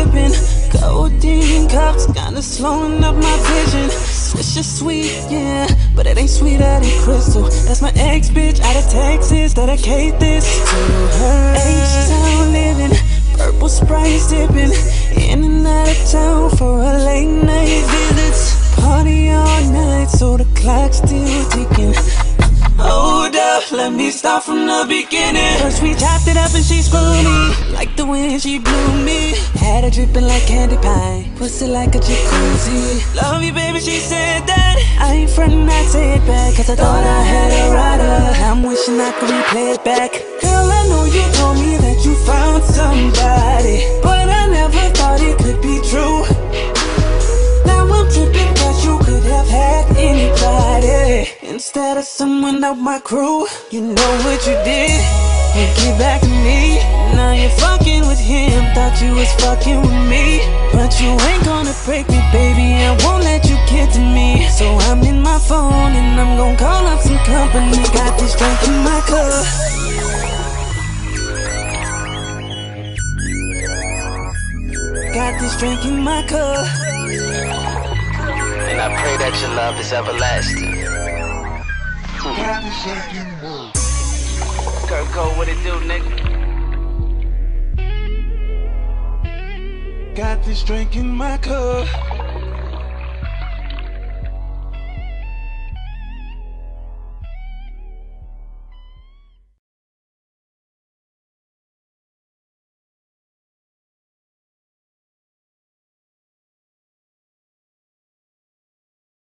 sipping. Codeine cups kinda slowing up my vision. Swisher sweet, yeah, but it ain't sweeter than crystal. That's my ex bitch out of Texas. Dedicate this to her. H-Town living, purple Sprite sipping. In and out of town for a late night visits. Party all night so the clock's still ticking. Hold up, let me start from the beginning. First we chopped it up and she spooned me. Like the wind she blew me. Had her dripping like candy pie. Pussy like a jacuzzi. Love you baby, she said that. I ain't frontin', I say it back. Cause I thought I had a rider. I'm wishing I could replay it back. Girl, I know you told me that you found somebody, but I never thought it could be true. Now I'm tripping cause you could have had anybody instead of someone out my crew. You know what you did? You get back to me. Now you're fucking with him. Thought you was fucking with me, but you ain't gonna break me, baby. I won't let you get to me. So I'm in my phone and I'm gonna call up some company. Got this drink in my cup. Got this drink in my cup. And I pray that your love is everlasting. Kurt Cole, what it do, nigga? Got this drink in my cup.